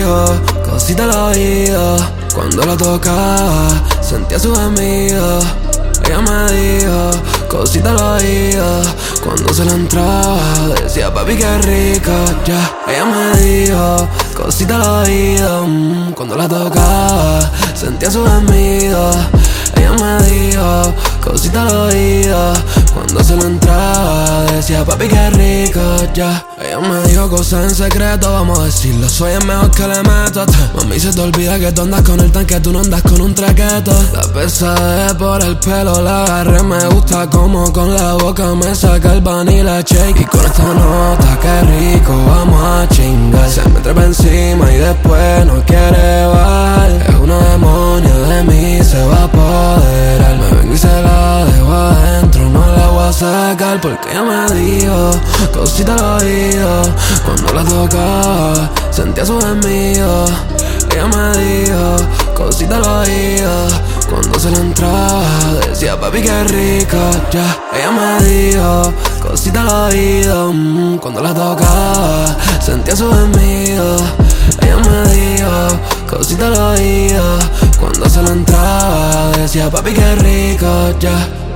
dijo cosita al oído. Cuando la tocaba, sentía su gemido. Ella me dijo cosita al oído. Cuando se la entraba, decía papi qué rico, ya. Ella me dijo cosita al oído. Cuando la tocaba, sentía su gemido. Ella me dijo cosita al oído. Cuando se la entraba, decía papi qué rico, ya. Ella me dijo cosas en secreto, vamos a decirlo, soy el mejor que le meto. Mami, se te olvida que tú andas con el tanque, tú no andas con un traqueto. La pesadez por el pelo la agarré, me gusta como con la boca me saca el vanilla shake. Y con esta nota, qué rico, vamos a chingar. Se me trepa encima y después no quiere bajar. Es una demonia de mí, se va a apoderar. Me vengo y se la dejo adentro, no la voy a sacar. Porque ella me dijo cosita al oído. Cuando la tocaba, sentía su gemido. Ella me dijo cosita al oído. Cuando se la entraba, decía papi qué rico, ya. Ella me dijo cosita al oído. Cuando la tocaba, sentía su gemido. Ella me dijo cosita al oído. Cuando se la entraba, decía papi qué rico, ya.